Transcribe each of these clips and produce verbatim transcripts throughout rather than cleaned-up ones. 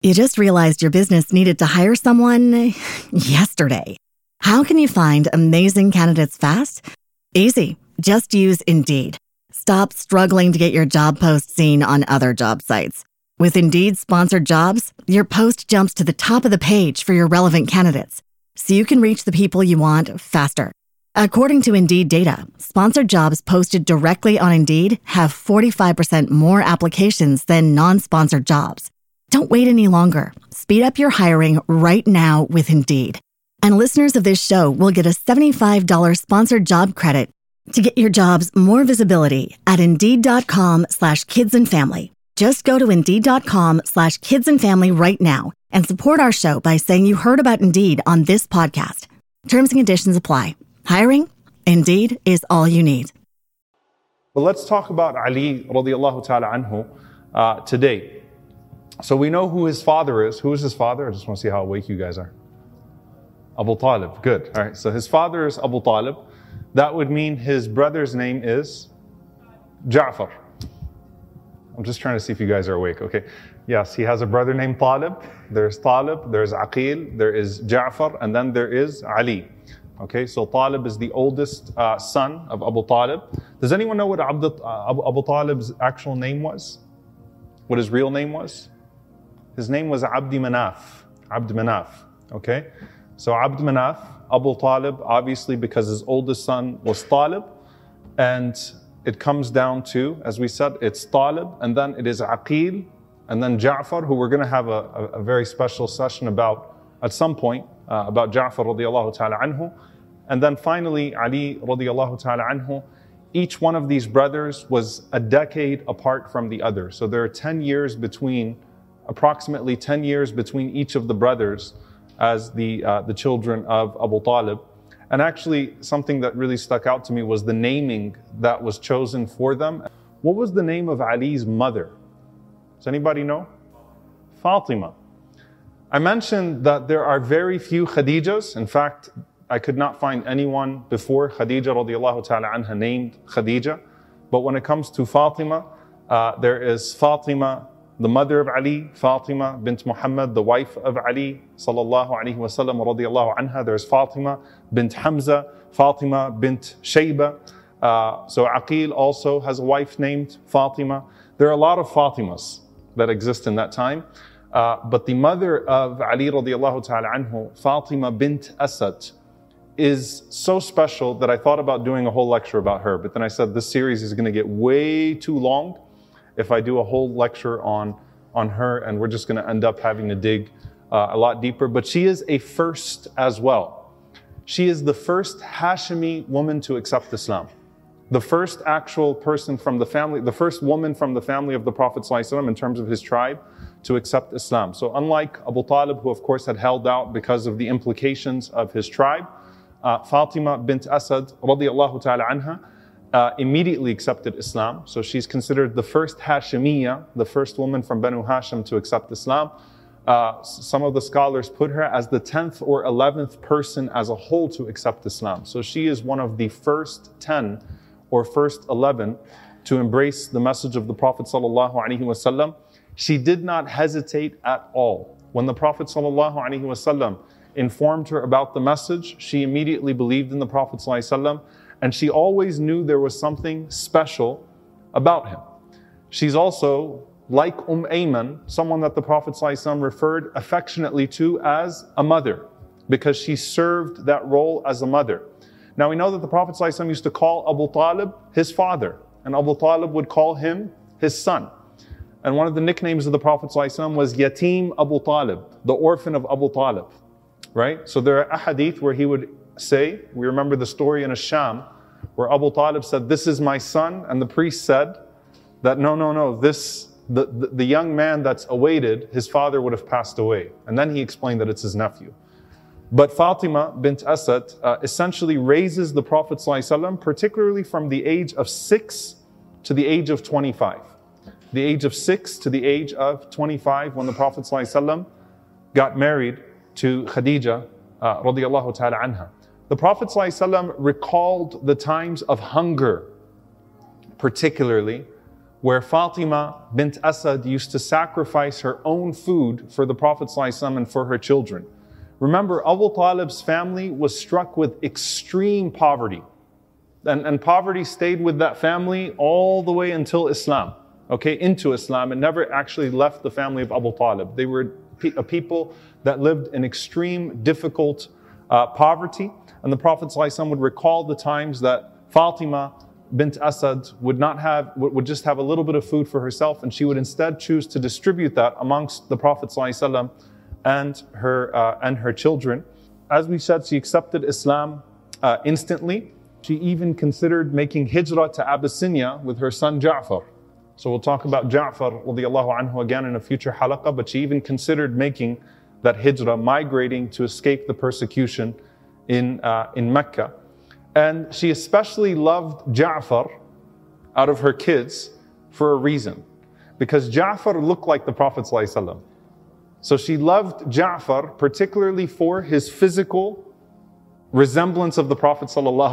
You just realized your business needed to hire someone yesterday. How can you find amazing candidates fast? Easy. Just use Indeed. Stop struggling to get your job post seen on other job sites. With Indeed sponsored jobs, your post jumps to the top of the page for your relevant candidates, so you can reach the people you want faster. According to Indeed data, sponsored jobs posted directly on Indeed have forty-five percent more applications than non-sponsored jobs. Don't wait any longer. Speed up your hiring right now with Indeed. And listeners of this show will get a seventy-five dollars sponsored job credit to get your jobs more visibility at Indeed.com slash kids and family. Just go to Indeed.com slash kids and family right now and support our show by saying you heard about Indeed on this podcast. Terms and conditions apply. Hiring? Indeed is all you need. Well, let's talk about Ali radiallahu ta'ala anhu uh, today. So we know who his father is. Who is his father? I just want to see how awake you guys are. Abu Talib. Good. All right. So his father is Abu Talib. That would mean his brother's name is Ja'far. I'm just trying to see if you guys are awake. Okay. Yes, he has a brother named Talib. There's Talib, there's Aqil, there is Ja'far, and then there is Ali. Okay, so Talib is the oldest uh, son of Abu Talib. Does anyone know what Abd, uh, Abu, Abu Talib's actual name was? What his real name was? His name was Abd Manaf. Abd Manaf. Okay, so Abd Manaf, Abu Talib, obviously because his oldest son was Talib, and it comes down to, as we said, it's Talib, and then it is Aqil, and then Ja'far, who we're going to have a, a, a very special session about at some point, uh, about Ja'far radiallahu ta'ala anhu. And then finally, Ali radiallahu ta'ala anhu. Each one of these brothers was a decade apart from the other. So there are ten years between, approximately ten years between each of the brothers as the, uh, the children of Abu Talib. And actually, something that really stuck out to me was the naming that was chosen for them. What was the name of Ali's mother? Does anybody know? Fatima. I mentioned that there are very few Khadijas. In fact, I could not find anyone before Khadija radiallahu ta'ala anha named Khadija. But when it comes to Fatima, uh, there is Fatima, the mother of Ali, Fatima bint Muhammad, the wife of Ali sallallahu alayhi wa sallam radiallahu anha. There's Fatima bint Hamza, Fatima bint Shayba. Uh, so Aqil also has a wife named Fatima. There are a lot of Fatimas that exist in that time. Uh, but the mother of Ali radiallahu ta'ala anhu, Fatima bint Asad, is so special that I thought about doing a whole lecture about her. But then I said this series is going to get way too long if I do a whole lecture on, on her, and we're just going to end up having to dig uh, a lot deeper. But she is a first as well. She is the first Hashimi woman to accept Islam. The first actual person from the family, the first woman from the family of the Prophet ﷺ in terms of his tribe to accept Islam. So unlike Abu Talib, who of course had held out because of the implications of his tribe, uh, Fatima bint Asad radiallahu ta'ala anha uh, immediately accepted Islam. So she's considered the first Hashimiyya, the first woman from Banu Hashim to accept Islam. Uh, some of the scholars put her as the tenth or eleventh person as a whole to accept Islam. So she is one of the first ten or first eleven to embrace the message of the Prophet sallallahu alaihi wasallam. She did not hesitate at all. When the Prophet sallallahu alaihi wasallam informed her about the message, she immediately believed in the Prophet sallallahu alaihi wasallam, and she always knew there was something special about him. She's also like Umm Ayman, someone that the Prophet ﷺ referred affectionately to as a mother, because she served that role as a mother. Now we know that the Prophet ﷺ used to call Abu Talib his father, and Abu Talib would call him his son. And one of the nicknames of the Prophet ﷺ was Yatim Abu Talib, the orphan of Abu Talib, right? So there are ahadith where he would say, we remember the story in Ash-Sham, where Abu Talib said, "This is my son," and the priest said that, no, no, no, this The, the, the young man that's awaited, his father would have passed away. And then he explained that it's his nephew. But Fatima bint Asad uh, essentially raises the Prophet ﷺ, particularly from the age of six to the age of twenty-five. The age of six to the age of twenty-five, when the Prophet ﷺ got married to Khadija uh, radiallahu ta'ala anha. The Prophet ﷺ recalled the times of hunger, particularly where Fatima bint Asad used to sacrifice her own food for the Prophet ﷺ and for her children. Remember, Abu Talib's family was struck with extreme poverty. And, and poverty stayed with that family all the way until Islam, okay, into Islam. It never actually left the family of Abu Talib. They were pe- a people that lived in extreme, difficult uh, poverty. And the Prophet ﷺ would recall the times that Fatima bint Asad would not have, would just have a little bit of food for herself, and she would instead choose to distribute that amongst the Prophet ﷺ and her uh, and her children. As we said, she accepted Islam uh, instantly. She even considered making hijrah to Abyssinia with her son Ja'far. So we'll talk about Ja'far radiallahu anhu again in a future halaqah, but she even considered making that hijrah, migrating to escape the persecution in, uh, in Mecca. And she especially loved Ja'far out of her kids for a reason. Because Ja'far looked like the Prophet ﷺ. So she loved Ja'far particularly for his physical resemblance of the Prophet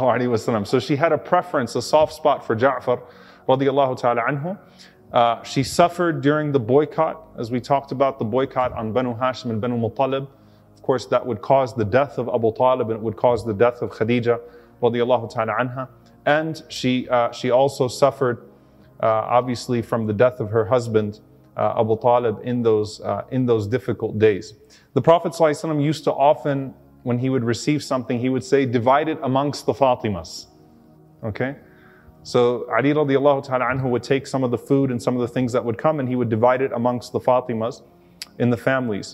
ﷺ. So she had a preference, a soft spot for Ja'far radiallahu ta'ala anhu. Uh, she suffered during the boycott, as we talked about, the boycott on Banu Hashim and Banu Muttalib. Of course, that would cause the death of Abu Talib, and it would cause the death of Khadija radiallahu ta'ala anha. And she, uh, she also suffered, uh, obviously, from the death of her husband, uh, Abu Talib, in those, uh, in those difficult days. The Prophet ﷺ used to often, when he would receive something, he would say, divide it amongst the Fatimas. Okay? So Ali radiallahu ta'ala anhu would take some of the food and some of the things that would come, and he would divide it amongst the Fatimas in the families.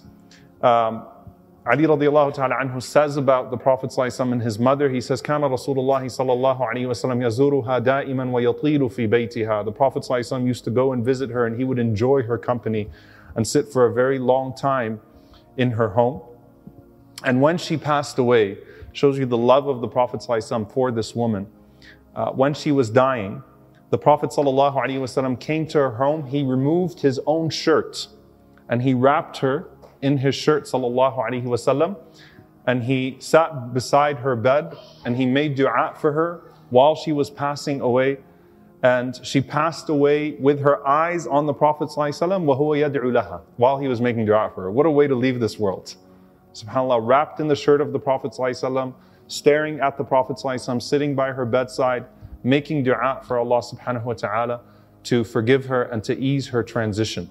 Um, Ali radiallahu ta'ala anhu says about the Prophet ﷺ and his mother, he says, كَانَ رَسُولُ اللَّهِ صَلَّى اللَّهُ عَلَيْهِ وَسَلَّمْ يَزُورُهَا دَائِمًا وَيَطِيلُ فِي بَيْتِهَا. The Prophet ﷺ used to go and visit her, and he would enjoy her company and sit for a very long time in her home. And when she passed away, shows you the love of the Prophet ﷺ for this woman. Uh, when she was dying, the Prophet ﷺ came to her home. He removed his own shirt and he wrapped her in his shirt ﷺ, and he sat beside her bed and he made dua for her while she was passing away. And she passed away with her eyes on the Prophet ﷺ وَهُوَ يَدْعُ لَهَا, while he was making dua for her. What a way to leave this world. SubhanAllah, wrapped in the shirt of the Prophet ﷺ, staring at the Prophet ﷺ, sitting by her bedside, making dua for Allah subhanahu wa ta'ala to forgive her and to ease her transition.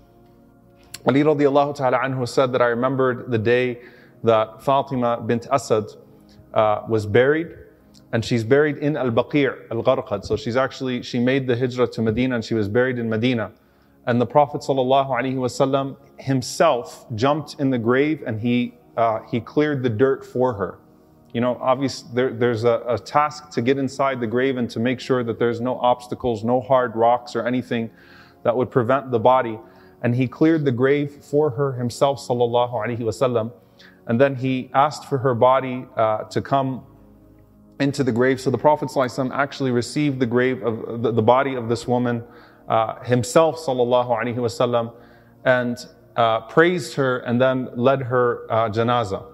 Ali radiallahu ta'ala anhu said that I remembered the day that Fatima bint Asad uh, was buried, and she's buried in Al-Baqi' Al-Gharqad. So she's actually, she made the hijrah to Medina and she was buried in Medina. And the Prophet sallallahu alaihi wasallam himself jumped in the grave and he, uh, he cleared the dirt for her. You know, obviously there, there's a, a task to get inside the grave and to make sure that there's no obstacles, no hard rocks or anything that would prevent the body. And he cleared the grave for her himself, sallallahu alaihi wasallam. And then he asked for her body uh, to come into the grave. So the Prophet sallallahu alaihi wasallam actually received the grave of the, the body of this woman uh, himself, sallallahu alaihi wasallam, and uh, praised her and then led her uh, janazah.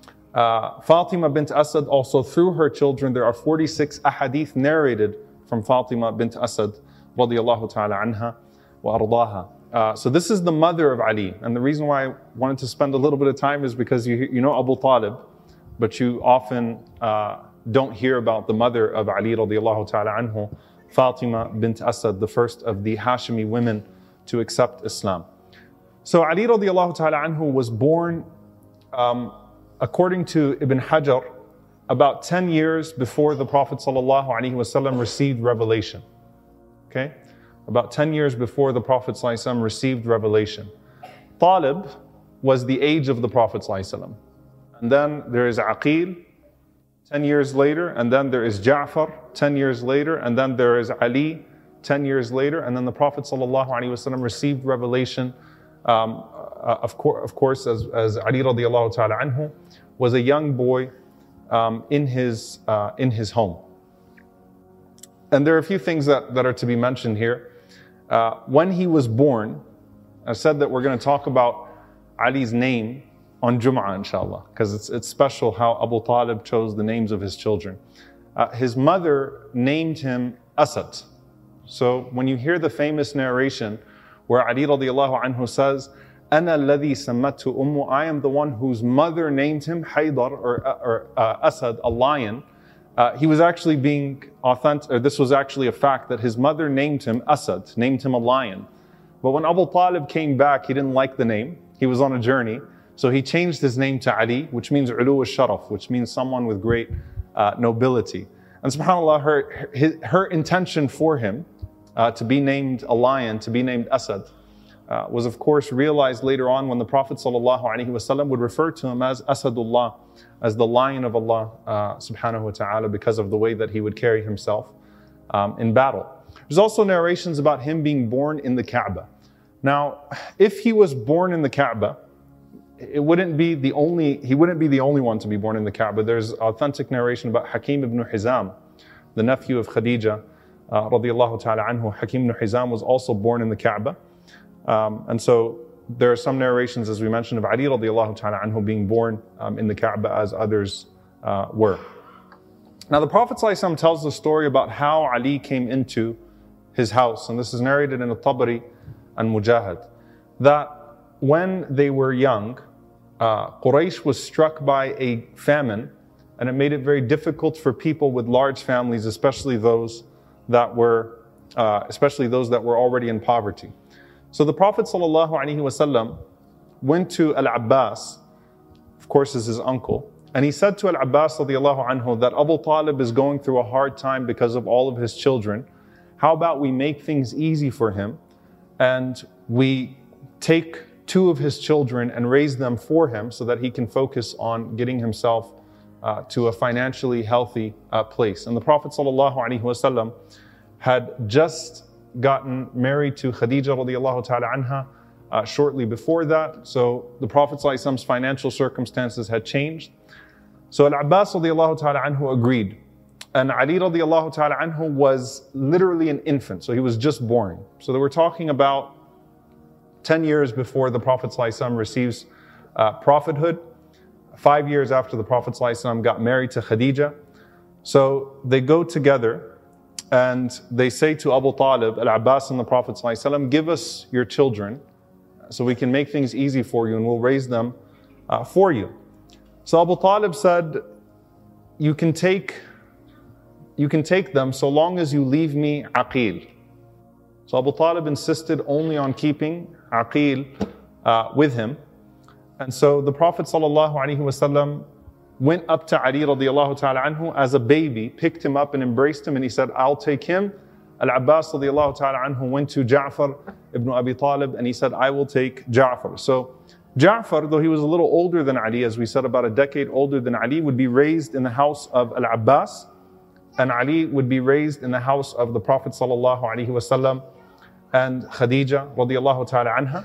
Uh, Fatima bint Asad also, through her children, there are forty-six ahadith narrated from Fatima bint Asad radiyallahu ta'ala anha wa ardaha. Uh, so this is the mother of Ali, and the reason why I wanted to spend a little bit of time is because you you know Abu Talib, but you often uh, don't hear about the mother of Ali radiyallahu ta'ala anhu, Fatima bint Asad, the first of the Hashimi women to accept Islam. So Ali radiyallahu ta'ala anhu was born, um, according to Ibn Hajar, about ten years before the Prophet sallallahu alaihi wasallam received revelation. Okay? About ten years before the Prophet ﷺ received revelation. Talib was the age of the Prophet ﷺ. And then there is Aqil, ten years later, and then there is Ja'far, ten years later, and then there is Ali, ten years later, and then the Prophet ﷺ received revelation, um, uh, of, course, of course, as, as Ali radiallahu ta'ala anhu was a young boy um, in, his, uh, in his home. And there are a few things that, that are to be mentioned here. Uh, when he was born, I said that we're going to talk about Ali's name on Jum'ah, inshallah, because it's, it's special how Abu Talib chose the names of his children. Uh, his mother named him Asad. So when you hear the famous narration where Ali radiallahu anhu says, أَنَا الَّذِي سَمَّتْهُ أُمُّ, I am the one whose mother named him Haydar, or, or uh, Asad, a lion. Uh, he was actually being authentic, or this was actually a fact, that his mother named him Asad, named him a lion. But when Abu Talib came back, he didn't like the name. He was on a journey. So he changed his name to Ali, which means ulu al-sharaf, which means someone with great uh, nobility. And subhanAllah, her, her, her intention for him uh, to be named a lion, to be named Asad, Uh, was of course realized later on when the Prophet ﷺ would refer to him as Asadullah, as the lion of Allah uh, subhanahu wa ta'ala, because of the way that he would carry himself um, in battle. There's also narrations about him being born in the Kaaba. Now, if he was born in the Kaaba, it wouldn't be the only, he wouldn't be the only one to be born in the Kaaba. There's authentic narration about Hakim ibn Hizam, the nephew of Khadija, uh, radiallahu ta'ala anhu. Hakim ibn Hizam was also born in the Kaaba. Um, and so there are some narrations, as we mentioned, of Ali radiallahu ta'ala anhu being born um, in the Kaaba as others uh, were. Now the Prophet ﷺ tells the story about how Ali came into his house, and this is narrated in Al-Tabari and Mujahid, that when they were young, uh, Quraysh was struck by a famine, and it made it very difficult for people with large families, especially those that were, uh, especially those that were already in poverty. So the Prophet ﷺ went to Al-Abbas, of course is his uncle, and he said to Al-Abbas radiallahu anhu that Abu Talib is going through a hard time because of all of his children. How about we make things easy for him and we take two of his children and raise them for him so that he can focus on getting himself uh, to a financially healthy uh, place. And the Prophet ﷺ had just gotten married to Khadija radiallahu ta'ala anha uh, shortly before that. So the Prophet ﷺ's financial circumstances had changed. So Al-Abbas radiallahu ta'ala anhu agreed. And Ali radiallahu ta'ala anhu was literally an infant. So he was just born. So they were talking about ten years before the Prophet ﷺ receives uh, prophethood. Five years after the Prophet ﷺ got married to Khadija. So they go together. And they say to Abu Talib, Al-Abbas and the Prophet ﷺ, give us your children so we can make things easy for you and we'll raise them uh, for you. So Abu Talib said, you can take, you can take them so long as you leave me Aqil. So Abu Talib insisted only on keeping Aqil uh, with him. And so the Prophet ﷺ went up to Ali radiallahu ta'ala anhu as a baby, picked him up and embraced him, and he said, I'll take him. Al-Abbas radiallahu ta'ala anhu went to Ja'far ibn Abi Talib and he said, I will take Ja'far. So Ja'far, though he was a little older than Ali, as we said, about a decade older than Ali, would be raised in the house of Al-Abbas, and Ali would be raised in the house of the Prophet sallallahu alaihi wasallam and Khadija radiallahu ta'ala anha.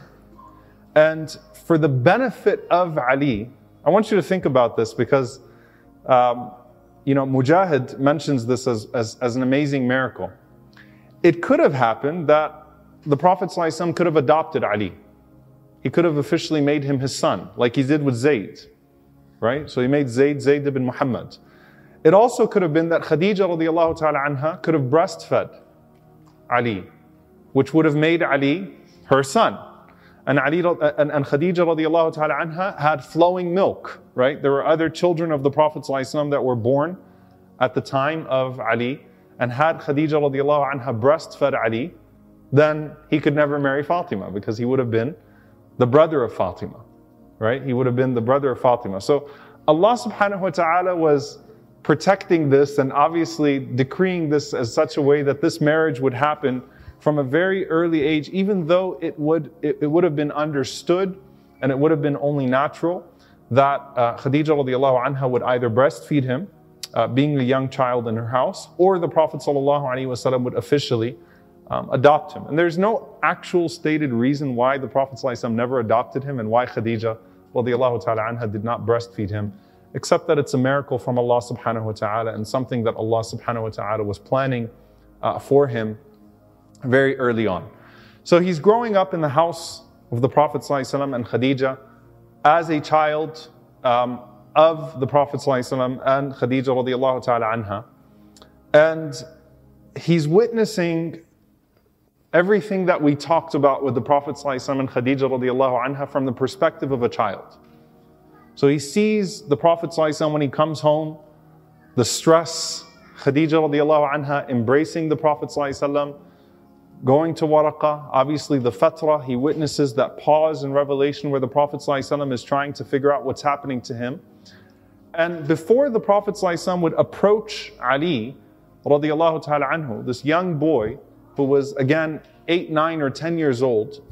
And for the benefit of Ali, I want you to think about this because, um, you know, Mujahid mentions this as, as, as an amazing miracle. It could have happened that the Prophet ﷺ could have adopted Ali. He could have officially made him his son, like he did with Zayd, right? So he made Zayd, Zayd ibn Muhammad. It also could have been that Khadija radiallahu ta'ala anha could have breastfed Ali, which would have made Ali her son. And Ali and, and Khadija radiallahu ta'ala anha had flowing milk, right? There were other children of the Prophet ﷺ that were born at the time of Ali, and had Khadija radiallahu anha breastfed Ali, then he could never marry Fatima because he would have been the brother of Fatima, right? He would have been the brother of Fatima. So Allah subhanahu wa ta'ala was protecting this and obviously decreeing this as such a way that this marriage would happen from a very early age, even though it would it, it would have been understood and it would have been only natural that uh, Khadija radiallahu anha would either breastfeed him, uh, being a young child in her house, or the Prophet sallallahu alaihi wasallam would officially um, adopt him. And there's no actual stated reason why the Prophet sallallahu alaihi wasallam never adopted him and why Khadija radiallahu ta'ala anha did not breastfeed him, except that it's a miracle from Allah subhanahu wa ta'ala and something that Allah subhanahu wa ta'ala was planning uh, for him very early on. So he's growing up in the house of the Prophet ﷺ and Khadija as a child um, of the Prophet ﷺ and Khadija radiallahu ta'ala anha. And he's witnessing everything that we talked about with the Prophet ﷺ and Khadija radiallahu anha from the perspective of a child. So he sees the Prophet ﷺ when he comes home, the stress, Khadija radiallahu anha embracing the Prophet ﷺ, going to Waraqah, obviously the fatra, he witnesses that pause in revelation where the Prophet ﷺ is trying to figure out what's happening to him. And before the Prophet ﷺ would approach Ali radiallahu ta'ala anhu, this young boy who was again eight, nine or ten years old,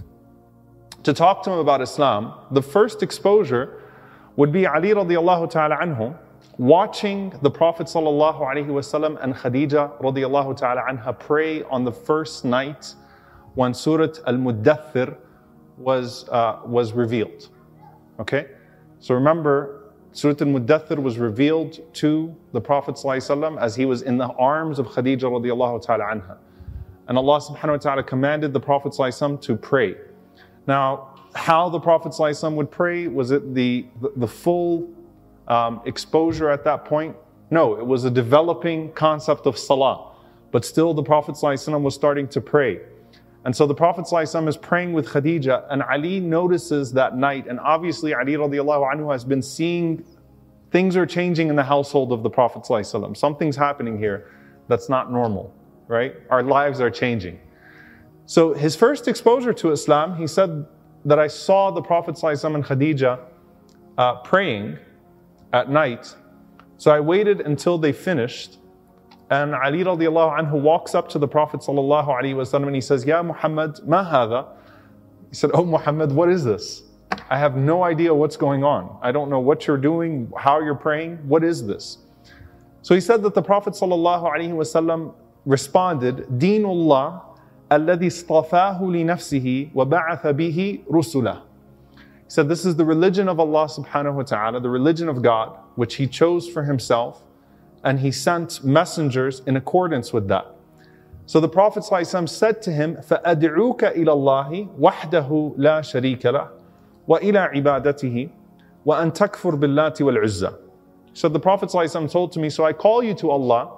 to talk to him about Islam, the first exposure would be Ali radiallahu ta'ala anhu watching the Prophet sallallahu alaihi wasallam and Khadija radiallahu ta'ala anha pray on the first night when Surah Al-Muddathir was, uh, was revealed. Okay? So remember, Surah Al-Muddathir was revealed to the Prophet sallallahu alaihi wasallam as he was in the arms of Khadija radiallahu ta'ala anha. And Allah subhanahu wa ta'ala commanded the Prophet sallallahu alaihi wasallam to pray. Now, how the Prophet sallallahu alaihi wasallam would pray, was it the, the, the full Um, exposure at that point? No, it was a developing concept of salah. But still the Prophet ﷺ was starting to pray. And so the Prophet ﷺ is praying with Khadija, and Ali notices that night, and obviously Ali radiallahu anhu has been seeing things are changing in the household of the Prophet ﷺ. Something's happening here that's not normal, right? Our lives are changing. So his first exposure to Islam, he said that I saw the Prophet ﷺ and Khadija uh, praying at night. So I waited until they finished, and Ali radiallahu anhu walks up to the Prophet sallallahu alaihi wasallam and he says, Ya Muhammad, ma hadha? He said, Oh Muhammad, what is this? I have no idea what's going on. I don't know what you're doing, how you're praying. What is this? So he said that the Prophet sallallahu alaihi wasallam responded, Deenullah alladhi istafahu li nafsihi wa ba'atha bihi rusulah. He said, this is the religion of Allah subhanahu wa ta'ala, the religion of God, which He chose for Himself, and He sent messengers in accordance with that. So the Prophet ﷺ said to him, فَأَدْعُوكَ إِلَى اللَّهِ وَحْدَهُ لَا شَرِيكَ لَهُ وَإِلَى عِبَادَتِهِ وَأَن تَكْفُرْ بِاللَّاتِ وَالْعُزَّةِ. So the Prophet ﷺ told to me, so I call you to Allah,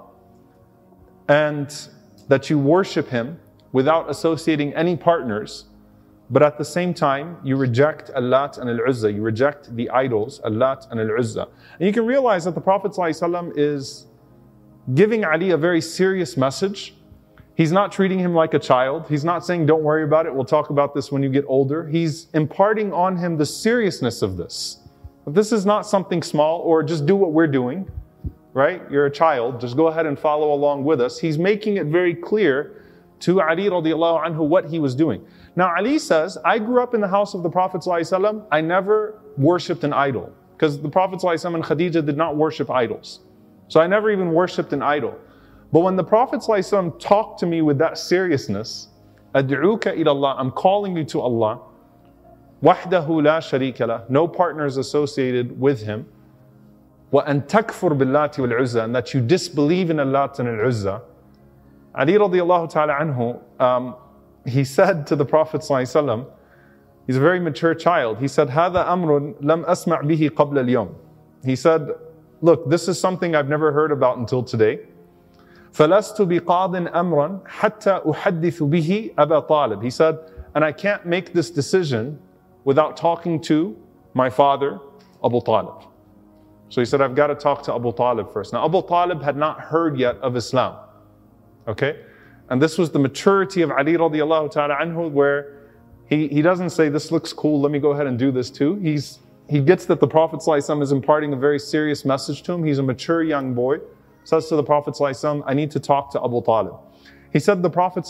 and that you worship Him without associating any partners. But at the same time, you reject Al-Lat and Al-Uzza. You reject the idols, Al-Lat and Al-Uzza. And you can realize that the Prophet ﷺ is giving Ali a very serious message. He's not treating him like a child. He's not saying, don't worry about it, we'll talk about this when you get older. He's imparting on him the seriousness of this. But this is not something small, or just do what we're doing, right? You're a child, just go ahead and follow along with us. He's making it very clear to Ali radiallahu anhu what he was doing. Now Ali says, I grew up in the house of the Prophet ﷺ. I never worshipped an idol, because the Prophet ﷺ and Khadija did not worship idols. So I never even worshipped an idol. But when the Prophet ﷺ talked to me with that seriousness, Ad'uka ila Allah, I'm calling you to Allah, wahdahu la sharika lah, no partners associated with Him, wa an takfur billati wal uzza, and that you disbelieve in Al-Lat and Al-Uzza. Ali radiallahu ta'ala anhu, um, he said to the Prophet ﷺ, he's a very mature child, he said, هذا أمر لم أسمع به قبل اليوم. He said, look, this is something I've never heard about until today. فلست بقاض أمرا حتى أحدث به أبا طالب. He said, and I can't make this decision without talking to my father, Abu Talib. So he said, I've got to talk to Abu Talib first. Now Abu Talib had not heard yet of Islam. Okay? And this was the maturity of Ali radiallahu ta'ala anhu, where he, he doesn't say, this looks cool, let me go ahead and do this too. He's, he gets that the Prophet ﷺ is imparting a very serious message to him. He's a mature young boy. Says to the Prophet ﷺ, I need to talk to Abu Talib. He said the Prophet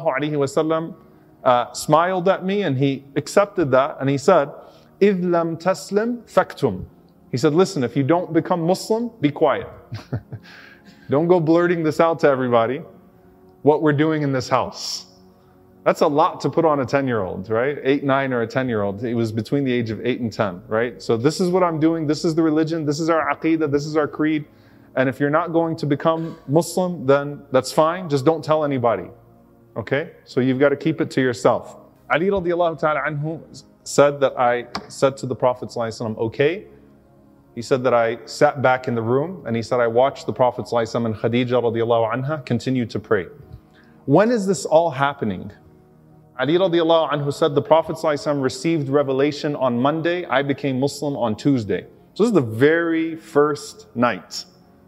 ﷺ uh, smiled at me, and he accepted that, and he said, إِذْ لَمْ تَسْلِمْ فَكْتُمْ. He said, listen, if you don't become Muslim, be quiet. Don't go blurting this out to everybody, what we're doing in this house. That's a lot to put on a ten-year-old, right? Eight, nine, or a ten-year-old. He was between the age of eight and ten, right? So this is what I'm doing, this is the religion, this is our aqeedah, this is our creed. And if you're not going to become Muslim, then that's fine, just don't tell anybody. Okay? So you've got to keep it to yourself. Ali radiallahu ta'ala anhu said that I said to the Prophet ﷺ, okay. He said that I sat back in the room, and he said I watched the Prophet ﷺ and Khadija radiallahu anha continue to pray. When is this all happening? Ali radiallahu anhu said the Prophet ﷺ received revelation on Monday, I became Muslim on Tuesday. So this is the very first night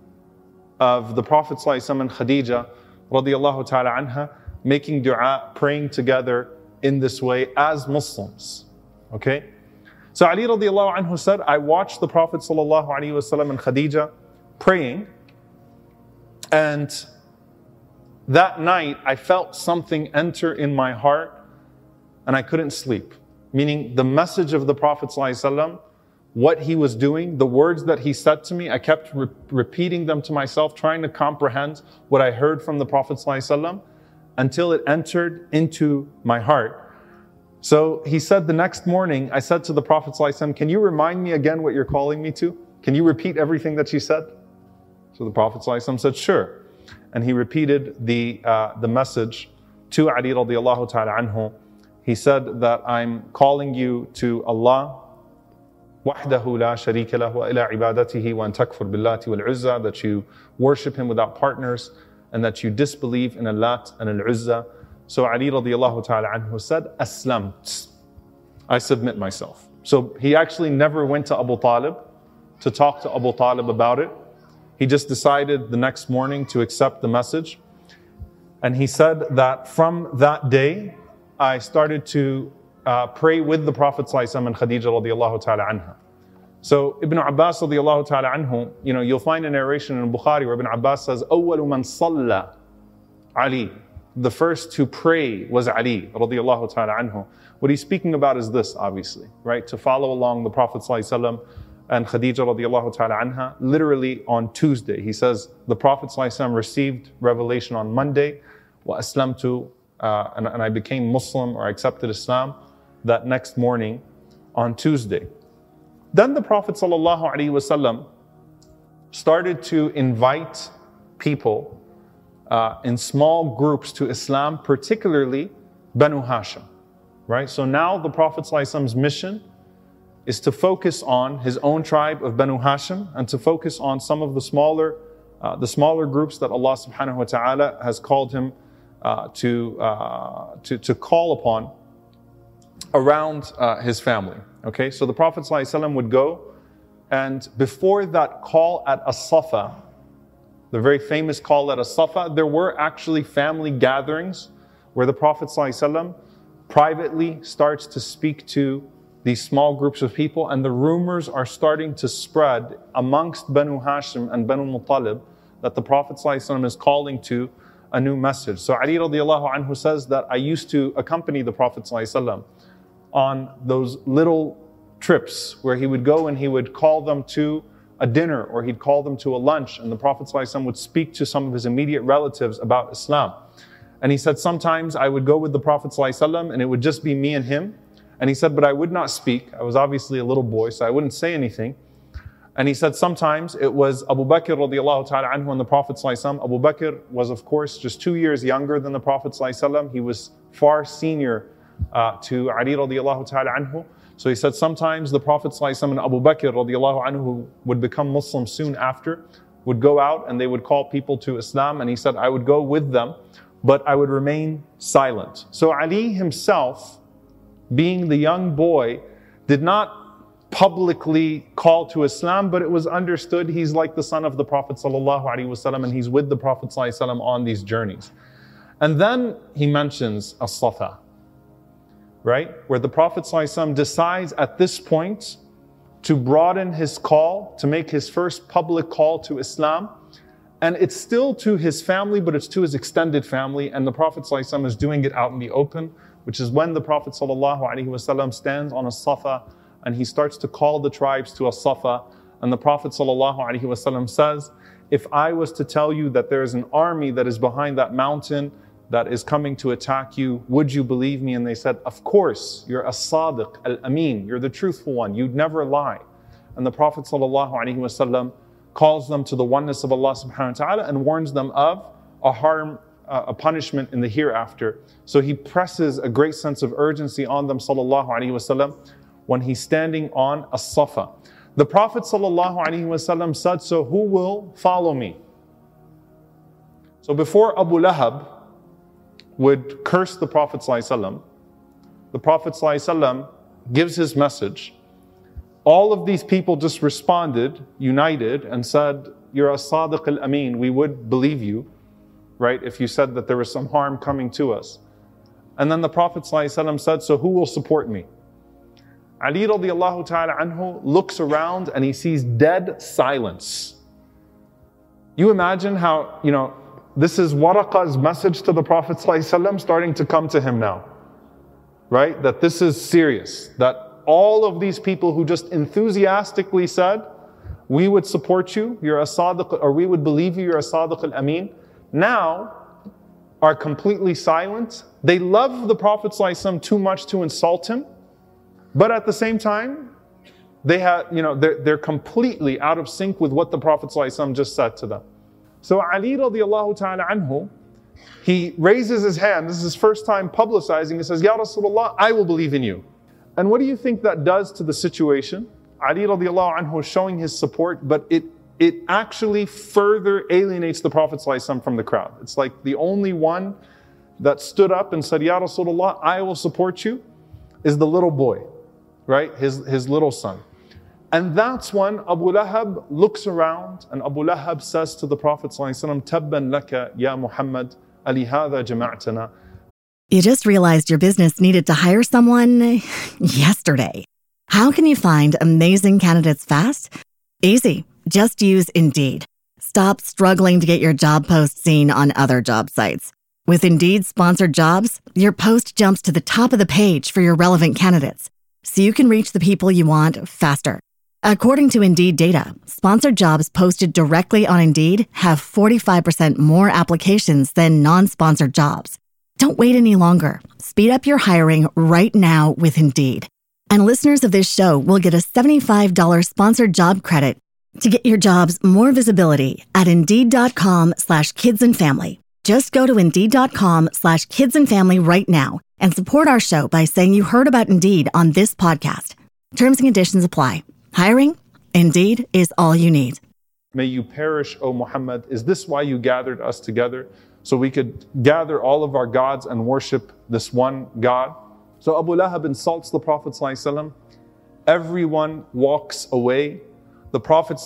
of the Prophet ﷺ and Khadija radiallahu ta'ala anha making dua, praying together in this way as Muslims. Okay? So Ali radiallahu anhu said, I watched the Prophet sallallahu alaihi wasallam and Khadija praying, and that night I felt something enter in my heart and I couldn't sleep. Meaning the message of the Prophet ﷺ, what he was doing, the words that he said to me, I kept re- repeating them to myself, trying to comprehend what I heard from the Prophet ﷺ until it entered into my heart. So he said the next morning, I said to the Prophet ﷺ, can you remind me again what you're calling me to? Can you repeat everything that you said? So the Prophet ﷺ said, sure. And he repeated the, uh, the message to Ali radiallahu ta'ala anhu. He said that I'm calling you to Allah, وَحْدَهُ لَا شَرِيكَ لَهُ وَإِلَىٰ عِبَادَتِهِ وَأَن تَكْفُرْ بِاللَّاتِ وَالْعُزَّى, that you worship Him without partners and that you disbelieve in Al-Lat and Al-Uzza. So Ali radiallahu ta'ala anhu said, Aslamt, I submit myself. So he actually never went to Abu Talib to talk to Abu Talib about it. He just decided the next morning to accept the message. And he said that from that day, I started to uh, pray with the Prophet ﷺ and Khadija radiallahu ta'ala anha. So Ibn Abbas radiallahu ta'ala anhu, you know, you'll find a narration in Bukhari where Ibn Abbas says, أَوَّلُ مَنْ صَلَّى Ali. The first to pray was Ali radiallahu ta'ala anhu. What he's speaking about is this, obviously, right? To follow along the Prophet ﷺ and Khadija radiallahu ta'ala anha, literally on Tuesday. He says, the Prophet ﷺ received revelation on Monday, وَأَسْلَمْتُ, uh, and, and I became Muslim, or I accepted Islam that next morning on Tuesday. Then the Prophet ﷺ started to invite people uh, in small groups to Islam, particularly Banu Hashim, right? So now the Prophet ﷺ's mission is to focus on his own tribe of Banu Hashim and to focus on some of the smaller, uh, the smaller groups that Allah subhanahu wa ta'ala has called him uh, to, uh, to, to call upon around uh, his family. Okay, so the Prophet ﷺ would go, and before that call at As-Safa, the very famous call at As-Safa, there were actually family gatherings where the Prophet ﷺ privately starts to speak to these small groups of people, and the rumors are starting to spread amongst Banu Hashim and Banu Muttalib that the Prophet ﷺ is calling to a new message. So Ali radiallahu anhu says that I used to accompany the Prophet ﷺ on those little trips where he would go and he would call them to a dinner or he'd call them to a lunch, and the Prophet ﷺ would speak to some of his immediate relatives about Islam. And he said sometimes I would go with the Prophet ﷺ and it would just be me and him. And he said, but I would not speak. I was obviously a little boy, so I wouldn't say anything. And he said sometimes it was Abu Bakr radiallahu ta'ala anhu and the Prophet ﷺ. Abu Bakr was, of course, just two years younger than the Prophet ﷺ. He was far senior uh, to Ali radiallahu ta'ala anhu. So he said sometimes the Prophet ﷺ and Abu Bakr radiallahu anhu, who would become Muslim soon after, would go out and they would call people to Islam. And he said, I would go with them, but I would remain silent. So Ali himself, being the young boy, did not publicly call to Islam, but it was understood he's like the son of the Prophet ﷺ and he's with the Prophet ﷺ on these journeys. And then he mentions As-Safa, right? Where the Prophet ﷺ decides at this point to broaden his call, to make his first public call to Islam. And it's still to his family, but it's to his extended family. And the Prophet ﷺ is doing it out in the open, which is when the Prophet ﷺ stands on As-Safa and he starts to call the tribes to As-Safa. And the Prophet ﷺ says, if I was to tell you that there is an army that is behind that mountain that is coming to attack you, would you believe me? And they said, of course, you're as-sadiq, al-amin, you're the truthful one, you'd never lie. And the Prophet ﷺ calls them to the oneness of Allah subhanahu wa ta'ala and warns them of a harm, uh, a punishment in the hereafter. So he presses a great sense of urgency on them sallallahu alaihi wasallam when he's standing on As-Safa. The Prophet sallallahu alaihi wasallam said, so who will follow me? So before Abu Lahab would curse the Prophet sallallahu alaihi wasallam the Prophet ﷺ gives his message. All of these people just responded, united, and said, "You're a Sadiq al-Amin, we would believe you, right, if you said that there was some harm coming to us." And then the Prophet ﷺ said, "So who will support me?" Ali radiallahu ta'ala anhu looks around and he sees dead silence. You imagine how, you know, this is Waraqa's message to the Prophet ﷺ starting to come to him now, right? That this is serious, that all of these people who just enthusiastically said, "We would support you, you're a Sadiq, or we would believe you, you're a Sadiq al-Amin," now are completely silent. They love the Prophet ﷺ too much to insult him, but at the same time, they have, you know, they're, they're completely out of sync with what the Prophet ﷺ just said to them. So Ali radiallahu ta'ala anhu, he raises his hand. This is his first time publicizing. He says, "Ya Rasulullah, I will believe in you." And what do you think that does to the situation? Ali radiallahu anhu is showing his support, but it it actually further alienates the Prophet ﷺ from the crowd. It's like the only one that stood up and said, "Ya Rasulullah, I will support you," is the little boy, right? His, his little son. And that's when Abu Lahab looks around and Abu Lahab says to the Prophet ﷺ, "Tabban laka ya Muhammad, alihadha jama'tana." You just realized your business needed to hire someone yesterday. How can you find amazing candidates fast? Easy. Just use Indeed. Stop struggling to get your job post seen on other job sites. With Indeed sponsored jobs, your post jumps to the top of the page for your relevant candidates, so you can reach the people you want faster. According to Indeed data, sponsored jobs posted directly on Indeed have forty-five percent more applications than non-sponsored jobs. Don't wait any longer. Speed up your hiring right now with Indeed. And listeners of this show will get a seventy-five dollars sponsored job credit to get your jobs more visibility at Indeed.com slash kids and family. Just go to Indeed.com slash kids and family right now and support our show by saying you heard about Indeed on this podcast. Terms and conditions apply. Hiring? Indeed is all you need. May you perish, O Muhammad. Is this why you gathered us together? So we could gather all of our gods and worship this one God? So Abu Lahab insults the Prophet ﷺ. Everyone walks away. The Prophet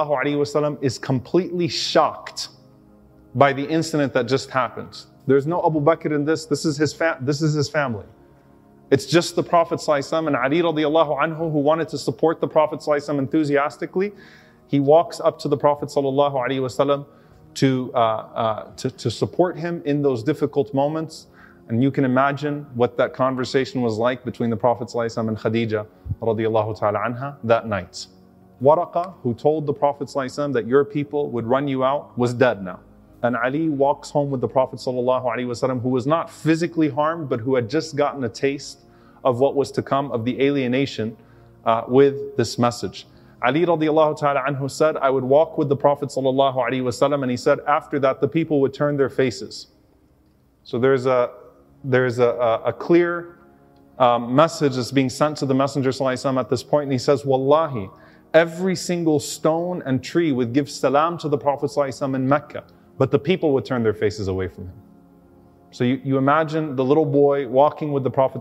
ﷺ is completely shocked by the incident that just happened. There's no Abu Bakr in this. This is his fa- this is his family. It's just the Prophet ﷺ and Ali radiallahu anhu who wanted to support the Prophet ﷺ enthusiastically. He walks up to the Prophet ﷺ to, uh, uh, to, to support him in those difficult moments. And you can imagine what that conversation was like between the Prophet ﷺ and Khadija radiallahu ta'ala anha that night. Waraqa, who told the Prophet ﷺ that your people would run you out, was dead now. And Ali walks home with the Prophet ﷺ, who was not physically harmed, but who had just gotten a taste of what was to come, of the alienation uh, with this message. Ali radiallahu ta'ala anhu said, "I would walk with the Prophet ﷺ," and he said, after that, the people would turn their faces. So there's a, there's a, a clear um, message that's being sent to the Messenger ﷺ at this point, and he says, "Wallahi, every single stone and tree would give salam to the Prophet ﷺ in Mecca, but the people would turn their faces away from him." So you, you imagine the little boy walking with the Prophet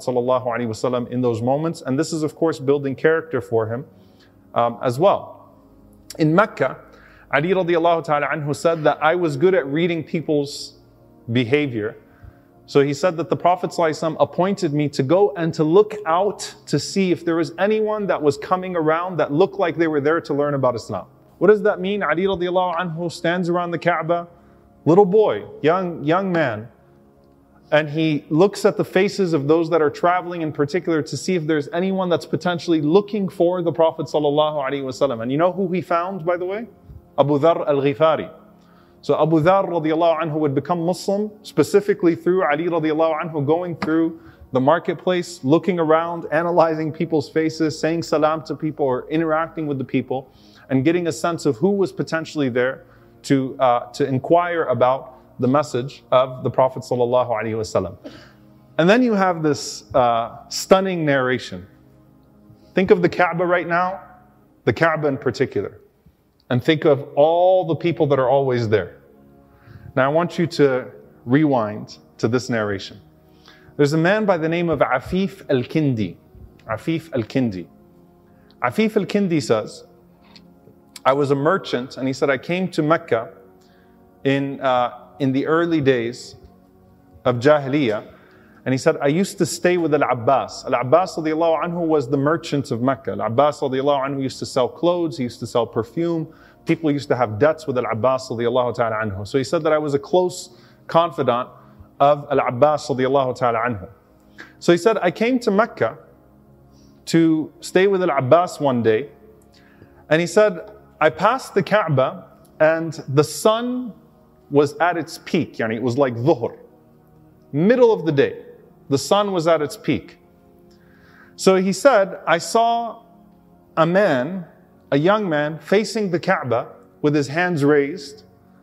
ﷺ in those moments, and this is of course building character for him um, as well. In Mecca, Ali radiallahu ta'ala anhu said that I was good at reading people's behavior. So he said that the Prophet ﷺ appointed me to go and to look out to see if there was anyone that was coming around that looked like they were there to learn about Islam. What does that mean? Ali radiallahu anhu stands around the Kaaba, little boy, young, young man, and he looks at the faces of those that are traveling in particular to see if there's anyone that's potentially looking for the Prophet ﷺ. And you know who he found, by the way? Abu Dharr al-Ghifari. So Abu Dharr radiallahu anhu would become Muslim specifically through Ali radiallahu anhu going through the marketplace, looking around, analyzing people's faces, saying salam to people or interacting with the people, and getting a sense of who was potentially there to, uh, to inquire about the message of the Prophet sallallahu alaihi wasallam. And then you have this uh, stunning narration. Think of the Kaaba right now, the Kaaba in particular, and think of all the people that are always there. Now I want you to rewind to this narration. There's a man by the name of Afif al-Kindi. Afif al-Kindi. Afif al-Kindi says, I was a merchant, and he said, I came to Mecca in, uh, in the early days of Jahiliyyah, and he said, I used to stay with Al-Abbas. Al-Abbas radiallahu anhu was the merchant of Mecca. Al-Abbas radiallahu anhu used to sell clothes, he used to sell perfume. People used to have debts with Al-Abbas radiallahu ta'ala anhu. So he said that I was a close confidant of Al-Abbas radiallahu ta'ala anhu. So he said, I came to Mecca to stay with Al-Abbas one day, and he said, I passed the Kaaba and the sun was at its peak. Yani it was like dhuhr, middle of the day. The sun was at its peak. So he said, I saw a man, a young man, facing the Kaaba with his hands raised,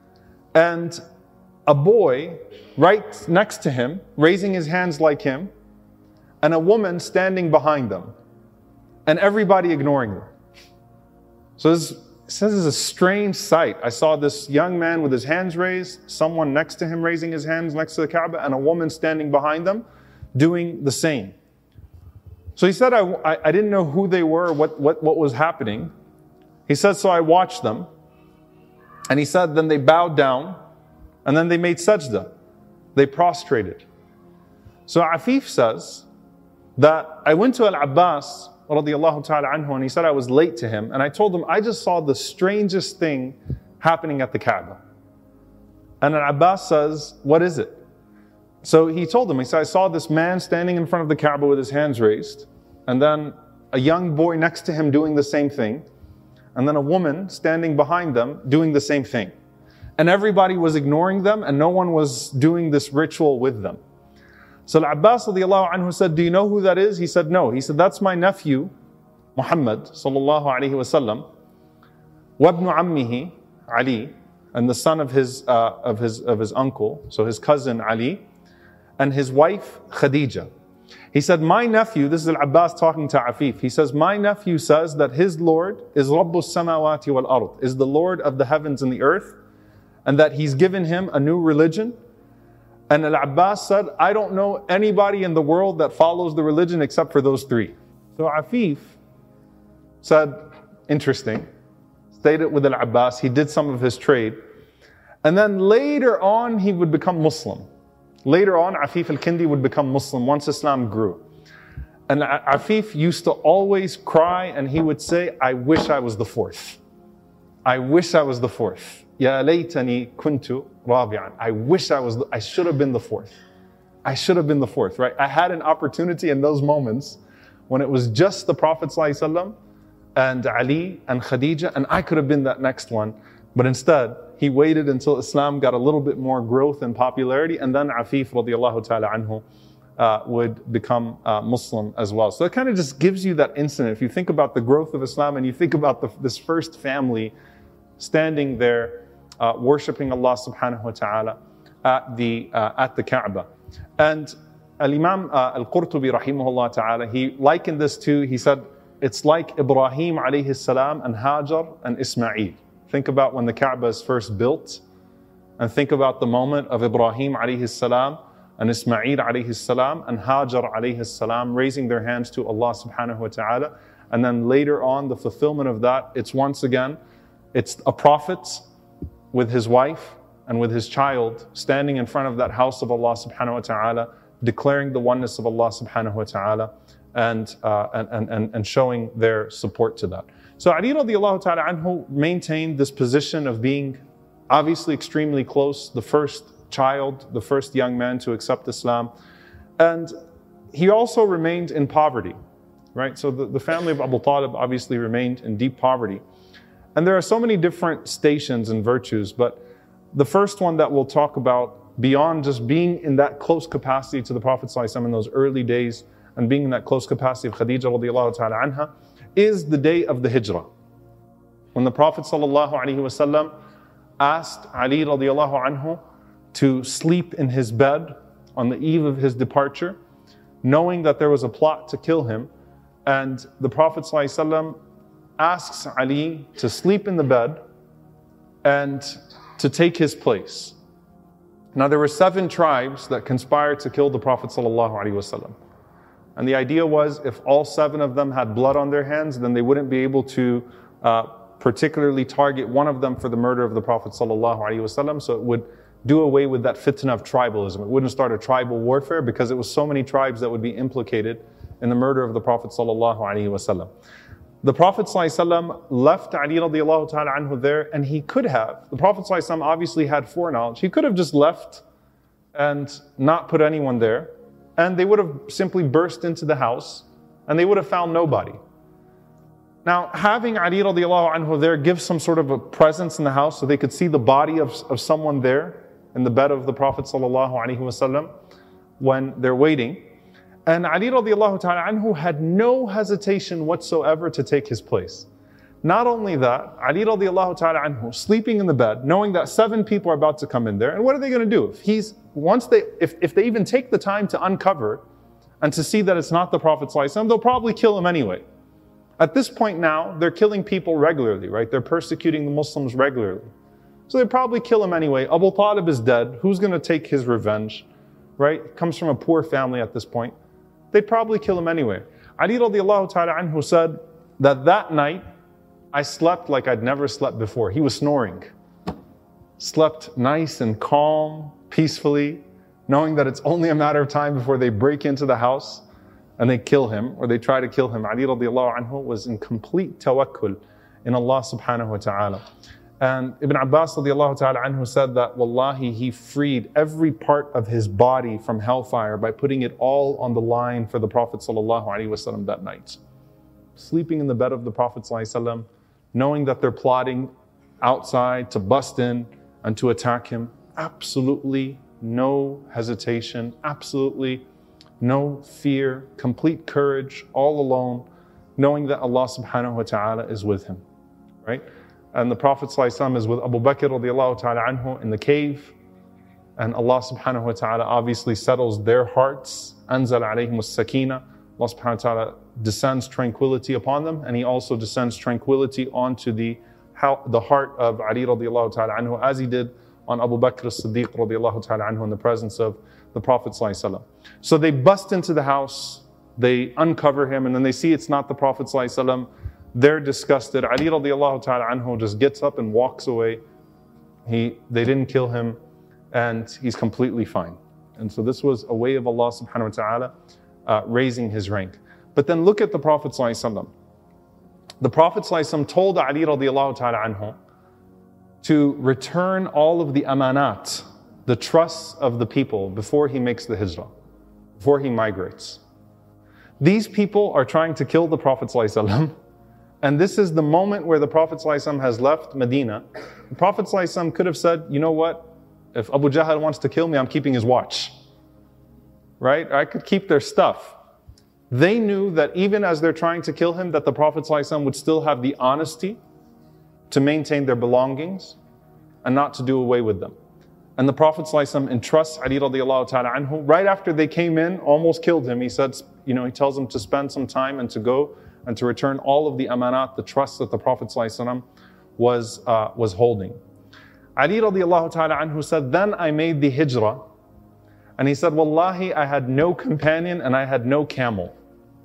and a boy right next to him, raising his hands like him, and a woman standing behind them, and everybody ignoring them. So this says it's a strange sight. I saw this young man with his hands raised, someone next to him raising his hands next to the Kaaba, and a woman standing behind them doing the same. So he said, I, I, I didn't know who they were, what, what, what was happening. He said, so I watched them. And he said, then they bowed down, and then they made sajda. They prostrated. So Afif says that I went to Al-Abbas radiallahu ta'ala anhu, and he said I was late to him, and I told him I just saw the strangest thing happening at the Kaaba. And Al-Abbas says, what is it? So he told him, he said, I saw this man standing in front of the Kaaba with his hands raised, and then a young boy next to him doing the same thing, and then a woman standing behind them doing the same thing. And everybody was ignoring them, and no one was doing this ritual with them. So Al-Abbas radiallahu anhu said, do you know who that is? He said, no. He said, that's my nephew, Muhammad sallallahu alayhi wa sallam, wabnu ammihi, Ali, and the son of his, uh, of his, of his uncle, so his cousin Ali, and his wife Khadija. He said, my nephew, this is Al-Abbas talking to Afif, he says, my nephew says that his Lord is Rabbus samawati wal ard, is the Lord of the heavens and the earth, and that he's given him a new religion. And Al-Abbas said, I don't know anybody in the world that follows the religion except for those three. So Afif said, interesting, stayed with Al-Abbas, he did some of his trade, and then later on he would become Muslim. Later on, Afif al-Kindi would become Muslim once Islam grew. And Afif used to always cry, and he would say, I wish I was the fourth. I wish I was the fourth. Ya laytani kuntu rabi'an. I wish I was, the, I should have been the fourth. I should have been the fourth, right? I had an opportunity in those moments when it was just the Prophet ﷺ and Ali and Khadija, and I could have been that next one. But instead, he waited until Islam got a little bit more growth and popularity, and then Afif radiallahu ta'ala anhu uh, would become uh, Muslim as well. So it kind of just gives you that incident. If you think about the growth of Islam and you think about the, this first family standing there uh, worshipping Allah subhanahu wa ta'ala at the, uh, at the Kaaba. And Al-Imam uh, Al-Qurtubi rahimahullah ta'ala, he likened this to, he said, it's like Ibrahim alayhi salam and Hajar and Ismail. Think about when the Kaaba is first built, and think about the moment of Ibrahim alayhi salam and Ismail alayhi salam and Hajar alayhi salam raising their hands to Allah subhanahu wa ta'ala. And then later on, the fulfillment of that, it's once again, it's a prophet with his wife and with his child standing in front of that house of Allah subhanahu wa ta'ala, declaring the oneness of Allah subhanahu wa ta'ala, and, uh, and, and, and showing their support to that. So Ali radiallahu ta'ala anhu maintained this position of being obviously extremely close, the first child, the first young man to accept Islam. And he also remained in poverty, right? So the, the family of Abu Talib obviously remained in deep poverty. And there are so many different stations and virtues, but the first one that we'll talk about, beyond just being in that close capacity to the Prophet ﷺ in those early days, and being in that close capacity of Khadija radiallahu ta'ala anha, is the day of the Hijrah. When the Prophet ﷺ asked Ali radiallahu anhu to sleep in his bed on the eve of his departure, knowing that there was a plot to kill him, and the Prophet ﷺ asks Ali to sleep in the bed and to take his place. Now there were seven tribes that conspired to kill the Prophet ﷺ. And the idea was if all seven of them had blood on their hands, then they wouldn't be able to uh, particularly target one of them for the murder of the Prophet ﷺ. So it would do away with that fitna of tribalism. It wouldn't start a tribal warfare because it was so many tribes that would be implicated in the murder of the Prophet ﷺ. The Prophet ﷺ left Ali radiallahu ta'ala anhu there, and he could have. The Prophet ﷺ obviously had foreknowledge. He could have just left and not put anyone there, and they would have simply burst into the house, and they would have found nobody. Now, having Ali radiallahu anhu there gives some sort of a presence in the house so they could see the body of, of someone there in the bed of the Prophet ﷺ when they're waiting. And Ali radiallahu ta'ala anhu had no hesitation whatsoever to take his place. Not only that, Ali radiallahu ta'ala anhu sleeping in the bed, knowing that seven people are about to come in there, and what are they going to do? If he's once they if, if they even take the time to uncover and to see that it's not the Prophet ﷺ, they'll probably kill him anyway. At this point now, they're killing people regularly, right? They're persecuting the Muslims regularly. So they probably kill him anyway. Abu Talib is dead. Who's going to take his revenge, right? Comes from a poor family at this point. They'd probably kill him anyway. Ali radiallahu ta'ala anhu said that that night, I slept like I'd never slept before. He was snoring. Slept nice and calm, peacefully, knowing that it's only a matter of time before they break into the house and they kill him, or they try to kill him. Ali radiallahu anhu was in complete tawakkul in Allah subhanahu wa ta'ala. And Ibn Abbas radiallahu ta'ala anhu said that, wallahi, he freed every part of his body from hellfire by putting it all on the line for the Prophet sallallahu alaihi wasallam that night. Sleeping in the bed of the Prophet sallallahu alaihi wasallam, knowing that they're plotting outside to bust in and to attack him. Absolutely no hesitation, absolutely no fear, complete courage, all alone, knowing that Allah subhanahu wa ta'ala is with him, right? And the Prophet ﷺ is with Abu Bakr radiallahu ta'ala anhu in the cave. And Allah subhanahu wa ta'ala obviously settles their hearts. Anzal alayhim as-sakina. Allah subhanahu wa ta'ala descends tranquility upon them. And He also descends tranquility onto the, how, the heart of Ali radiallahu ta'ala anhu, as He did on Abu Bakr as-Siddiq radiallahu ta'ala anhu in the presence of the Prophet ﷺ. So they bust into the house. They uncover him. And then they see it's not the Prophet ﷺ. They're disgusted. Ali radiallahu ta'ala anhu just gets up and walks away. He, they didn't kill him, and he's completely fine. And so this was a way of Allah subhanahu wa ta'ala uh, raising his rank. But then look at the Prophet sallallahu alaihi wasallam. The Prophet sallallahu alaihi wasallam told Ali radiallahu ta'ala anhu to return all of the amanat, the trusts of the people, before he makes the hijrah, before he migrates. These people are trying to kill the Prophet sallallahu alaihi wasallam. And this is the moment where the Prophet ﷺ has left Medina. The Prophet ﷺ could have said, you know what? If Abu Jahl wants to kill me, I'm keeping his watch. Right? I could keep their stuff. They knew that even as they're trying to kill him, that the Prophet ﷺ would still have the honesty to maintain their belongings and not to do away with them. And the Prophet ﷺ entrusts Ali radiallahu ta'ala anhu. Right after they came in, almost killed him, he said, you know, he tells them to spend some time and to go and to return all of the amanat, the trust that the Prophet ﷺ was, uh, was holding. Ali radiallahu ta'ala anhu said, then I made the hijrah. And he said, wallahi, I had no companion and I had no camel.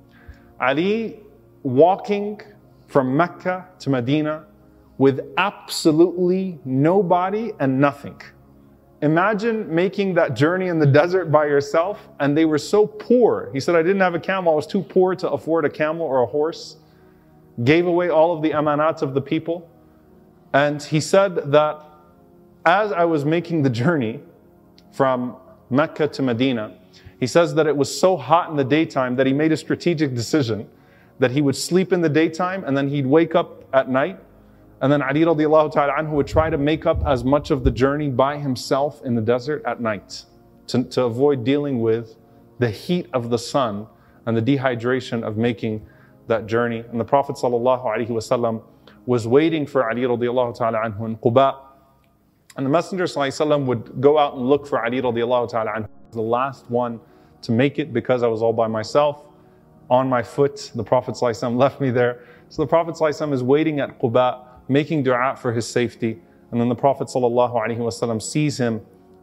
Ali walking from Mecca to Medina with absolutely nobody and nothing. Imagine making that journey in the desert by yourself, and they were so poor. He said, I didn't have a camel, I was too poor to afford a camel or a horse. Gave away all of the amanats of the people. And he said that as I was making the journey from Mecca to Medina, he says that it was so hot in the daytime that he made a strategic decision that he would sleep in the daytime and then he'd wake up at night. And then Ali radiallahu ta'ala anhu would try to make up as much of the journey by himself in the desert at night to, to avoid dealing with the heat of the sun and the dehydration of making that journey. And the Prophet sallallahu alaihi wasallam was waiting for Ali radiallahu ta'ala anhu in Quba. And the Messenger sallallahu alaihi wasallam would go out and look for Ali radiallahu ta'ala anhu. The last one to make it because I was all by myself on my foot. The Prophet sallallahu alaihi wasallam left me there. So the Prophet sallallahu alaihi wasallam is waiting at Quba, making dua for his safety. And then the Prophet sallallahu alaihi wasallam sees him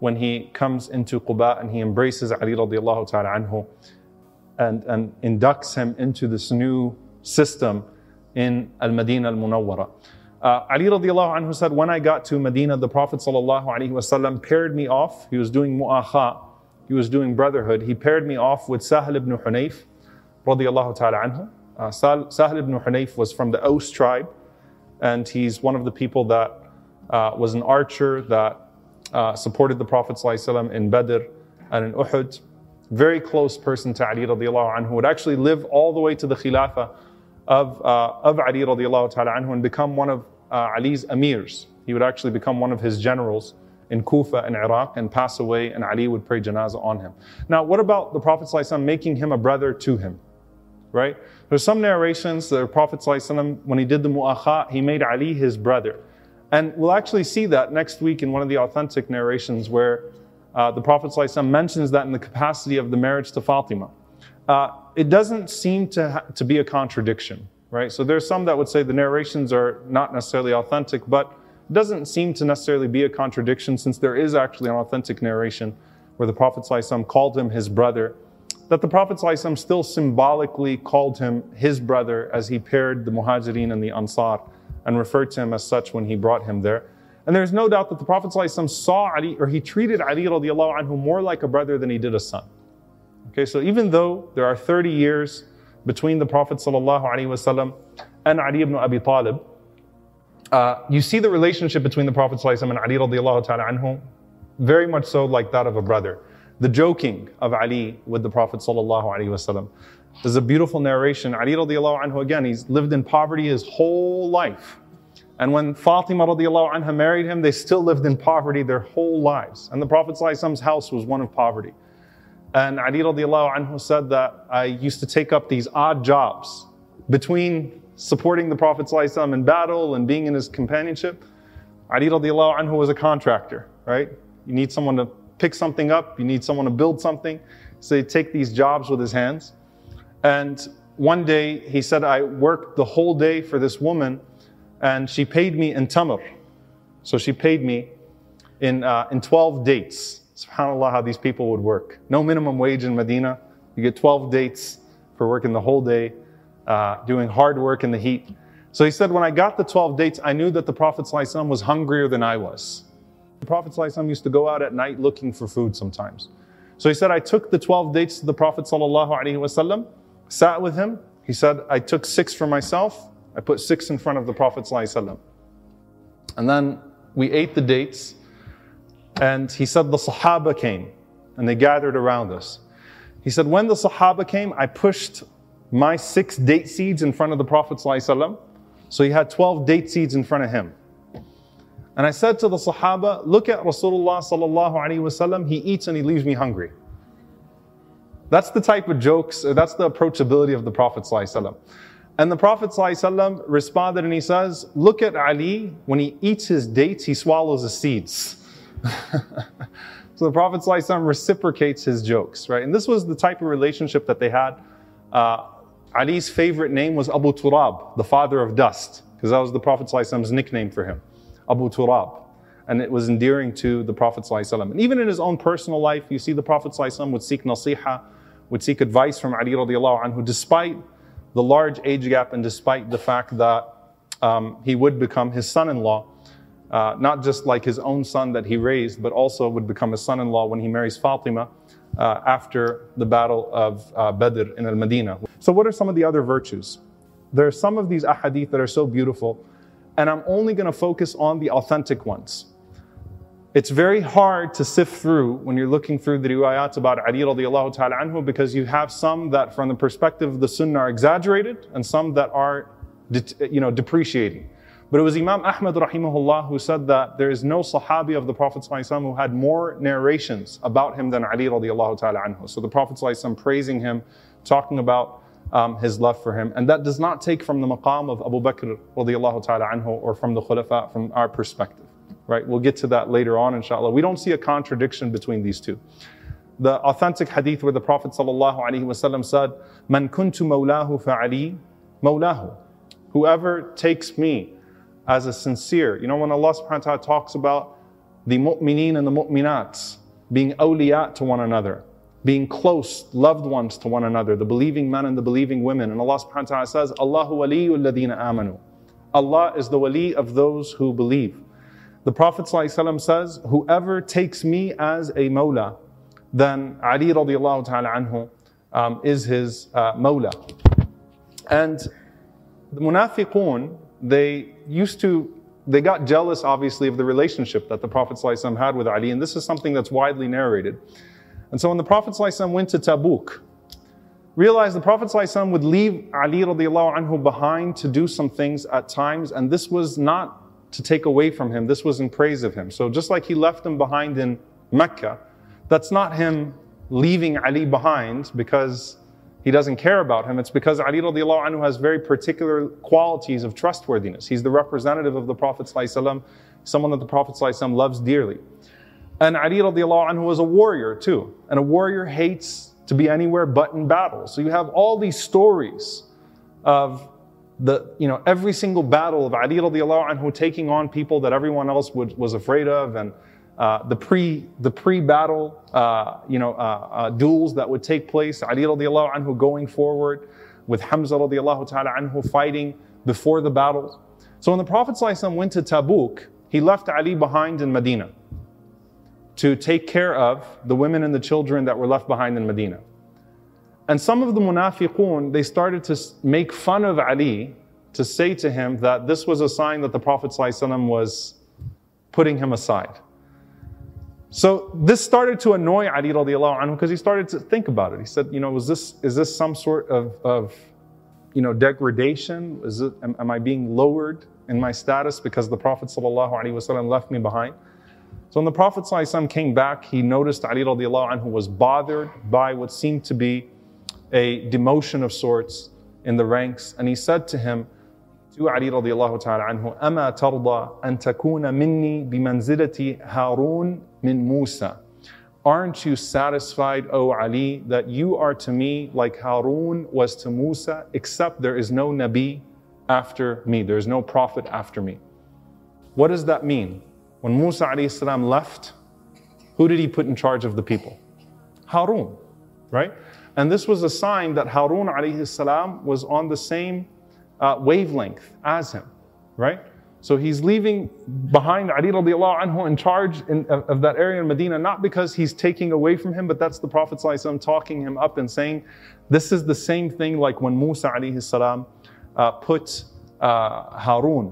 when he comes into Quba and he embraces Ali radiallahu ta'ala anhu and, and inducts him into this new system in Al-Madinah Al-Munawwara. Uh, Ali radiallahu anhu said, when I got to Medina, the Prophet sallallahu alaihi wasallam paired me off. He was doing mu'akha, he was doing brotherhood. He paired me off with Sahal ibn Hunayf radiallahu ta'ala anhu. Uh, Sahal ibn Hunayf was from the Aus tribe, and he's one of the people that uh, was an archer that uh, supported the Prophet ﷺ in Badr and in Uhud. Very close person to Ali radiallahu anhu, would actually live all the way to the Khilafah of, uh, of Ali radiallahu ta'ala anhu and become one of uh, Ali's emirs. He would actually become one of his generals in Kufa in Iraq and pass away, and Ali would pray janazah on him. Now, what about the Prophet ﷺ making him a brother to him? Right? There's some narrations that the Prophet ﷺ, when he did the mu'akha, he made Ali his brother. And we'll actually see that next week in one of the authentic narrations where uh, the Prophet ﷺ mentions that in the capacity of the marriage to Fatima. Uh, it doesn't seem to, ha- to be a contradiction, right? So there's some that would say the narrations are not necessarily authentic, but it doesn't seem to necessarily be a contradiction, since there is actually an authentic narration where the Prophet ﷺ called him his brother, that the Prophet ﷺ still symbolically called him his brother as he paired the Muhajirin and the Ansar and referred to him as such when he brought him there. And there's no doubt that the Prophet ﷺ saw Ali, or he treated Ali radiallahu anhu more like a brother than he did a son. Okay, so even though there are thirty years between the Prophet ﷺ and Ali ibn Abi Talib, uh, you see the relationship between the Prophet ﷺ and Ali radiallahu ta'ala anhu very much so like that of a brother. The joking of Ali with the Prophet ﷺ. There's a beautiful narration. Ali radiallahu anhu, again, he's lived in poverty his whole life. And when Fatima radiallahu anha married him, they still lived in poverty their whole lives. And the Prophet ﷺ's house was one of poverty. And Ali radiallahu anhu said that I used to take up these odd jobs between supporting the Prophet ﷺ in battle and being in his companionship. Ali radiallahu anhu was a contractor, right? You need someone to pick something up, you need someone to build something. So he'd take these jobs with his hands. And one day he said, I worked the whole day for this woman and she paid me in tamr. So she paid me in uh, in twelve dates. SubhanAllah, how these people would work. No minimum wage in Medina. You get twelve dates for working the whole day, uh, doing hard work in the heat. So he said, when I got the twelve dates, I knew that the Prophet ﷺ was hungrier than I was. The Prophet ﷺ used to go out at night looking for food sometimes. So he said, I took the twelve dates to the Prophet ﷺ, sat with him. He said, I took six for myself. I put six in front of the Prophet ﷺ. And then we ate the dates. And he said, the Sahaba came and they gathered around us. He said, when the Sahaba came, I pushed my six date seeds in front of the Prophet ﷺ. So he had twelve date seeds in front of him. And I said to the Sahaba, look at Rasulullah sallallahu alaihi wasallam, he eats and he leaves me hungry. That's the type of jokes, that's the approachability of the Prophet sallallahu alaihi wasallam. And the Prophet ﷺ responded and he says, look at Ali, when he eats his dates, he swallows the seeds. So the Prophet ﷺ reciprocates his jokes, right? And this was the type of relationship that they had. Uh, Ali's favorite name was Abu Turab, the father of dust, because that was the Prophet ﷺ's nickname for him, Abu Turab. And it was endearing to the Prophet ﷺ. And even in his own personal life, you see the Prophet ﷺ would seek nasiha, would seek advice from Ali radiallahu anhu, despite the large age gap and despite the fact that um, he would become his son-in-law, uh, not just like his own son that he raised, but also would become his son-in-law when he marries Fatima uh, after the battle of uh, Badr in Al-Madinah. So what are some of the other virtues? There are some of these ahadith that are so beautiful, and I'm only going to focus on the authentic ones. It's very hard to sift through when you're looking through the riwayat about Ali radiallahu ta'ala anhu, because you have some that from the perspective of the sunnah are exaggerated and some that are you know, depreciating. But it was Imam Ahmad rahimahullah who said that there is no sahabi of the Prophet ﷺ who had more narrations about him than Ali radiallahu ta'ala anhu. So the Prophet ﷺ praising him, talking about um, his love for him. And that does not take from the maqam of Abu Bakr radiallahu ta'ala anhu or from the khulafa from our perspective. Right, we'll get to that later on, inshallah. We don't see a contradiction between these two. The authentic hadith where the Prophet ﷺ said, "Man kuntu mawlahu fa'ali mawlahu." Whoever takes me as a sincere, you know, when Allah subhanahu wa ta'ala talks about the mu'mineen and the mu'minats, being awliya to one another, being close, loved ones to one another, the believing men and the believing women. And Allah subhanahu wa ta'ala says, Allahu waliyul ladina amanu. Allah is the wali of those who believe. The Prophet ﷺ says, whoever takes me as a mawla, then Ali radiallahu ta'ala anhu um, is his uh, mawla. And the munafiqun, they used to, they got jealous obviously of the relationship that the Prophet ﷺ had with Ali, and this is something that's widely narrated. And so when the Prophet ﷺ went to Tabuk, realized the Prophet ﷺ would leave Ali radiallahu anhu behind to do some things at times, and this was not to take away from him, this was in praise of him. So just like he left him behind in Mecca, that's not him leaving Ali behind because he doesn't care about him. It's because Ali radiallahu anhu has very particular qualities of trustworthiness. He's the representative of the Prophet ﷺ, someone that the Prophet ﷺ loves dearly. And Ali radiallahu anhu was a warrior too. And a warrior hates to be anywhere but in battle. So you have all these stories of the, you know, every single battle of Ali radiallahu anhu taking on people that everyone else would, was afraid of, and uh, the pre the pre-battle uh, you know uh, uh, duels that would take place. Ali radiallahu anhu going forward with Hamza radiallahu ta'ala anhu fighting before the battle. So when the Prophet ﷺ went to Tabuk, he left Ali behind in Medina to take care of the women and the children that were left behind in Medina. And some of the munafiqun, they started to make fun of Ali, to say to him that this was a sign that the Prophet ﷺ was putting him aside. So this started to annoy Ali radiallahu anhu because he started to think about it. He said, you know, was this, is this some sort of, of you know, degradation? Is it, am, am I being lowered in my status because the Prophet ﷺ left me behind? So when the Prophet ﷺ came back, he noticed Ali radiallahu anhu was bothered by what seemed to be a demotion of sorts in the ranks, and he said to him, to Ali radiallahu ta'ala anhu, أَمَا تَرْضَى أَن تَكُونَ مِنِّي بِمَنْزِلَةِ هَارُونَ مِنْ مُوسَى. Aren't you satisfied, O Ali, that you are to me like Harun was to Musa, except there is no Nabi after me, there is no prophet after me. What does that mean? When Musa alayhi salam left, who did he put in charge of the people? Harun, right? And this was a sign that Harun alayhi salam was on the same uh, wavelength as him, right? So he's leaving behind Ali radiallahu anhu in charge in, of, of that area in Medina, not because he's taking away from him, but that's the Prophet ﷺ talking him up and saying, this is the same thing like when Musa alayhi salam uh, put uh, Harun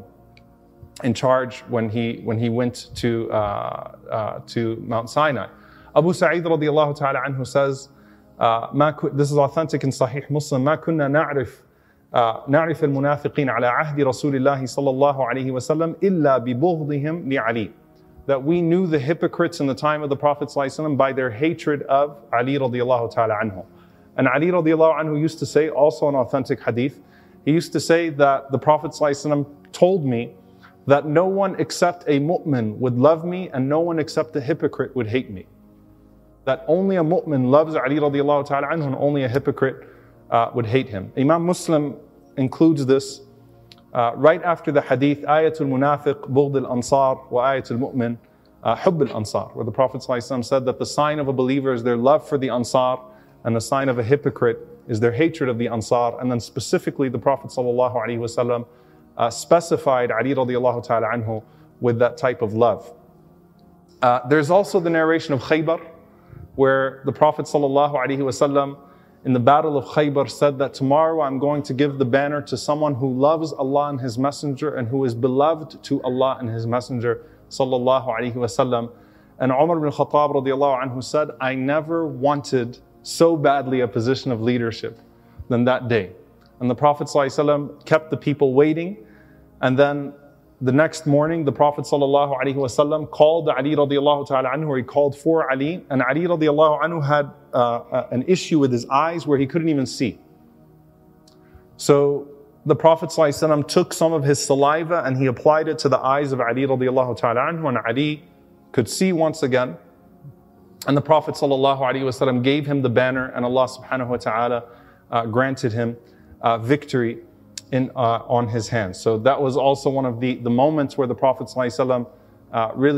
in charge when he when he went to uh, uh, to Mount Sinai. Abu Sa'id radiallahu ta'ala anhu says, uh, this is authentic in Sahih Muslim, ما كنا نعرف نعرف المنافقين على عهد رسول الله صلى الله عليه وسلم إلا ببغضهم لعلي. That we knew the hypocrites in the time of the Prophet ﷺ by their hatred of Ali radiallahu ta'ala anhu. And Ali radiallahu anhu used to say, also an authentic hadith, he used to say that the Prophet ﷺ told me that no one except a mu'min would love me and no one except a hypocrite would hate me. That only a mu'min loves Ali radiallahu ta'ala anhu and only a hypocrite uh, would hate him. Imam Muslim includes this uh, right after the hadith, Ayatul Munafiq, Bughd al-Ansar, wa Ayatul Mu'min, Hubb al-Ansar, where the Prophet ﷺ said that the sign of a believer is their love for the Ansar and the sign of a hypocrite is their hatred of the Ansar. And then specifically the Prophet ﷺ uh, specified Ali radiallahu ta'ala anhu with that type of love. Uh, there's also the narration of Khaybar, where the Prophet ﷺ in the battle of Khaybar said that tomorrow I'm going to give the banner to someone who loves Allah and His Messenger and who is beloved to Allah and His Messenger sallallahu alaihi wasallam. And Umar ibn Khattab radiallahu anhu said, I never wanted so badly a position of leadership than that day. And the Prophet ﷺ kept the people waiting, and then the next morning, the Prophet ﷺ called Ali radiallahu ta'ala anhu, or he called for Ali, and Ali radiallahu anhu had uh, an issue with his eyes where he couldn't even see. So the Prophet ﷺ took some of his saliva and he applied it to the eyes of Ali radiallahu ta'ala anhu, and Ali could see once again. And the Prophet ﷺ gave him the banner, and Allah subhanahu wa ta'ala uh, granted him uh, victory In, uh, on his hands. So that was also one of the, the moments where the Prophet ﷺ uh, really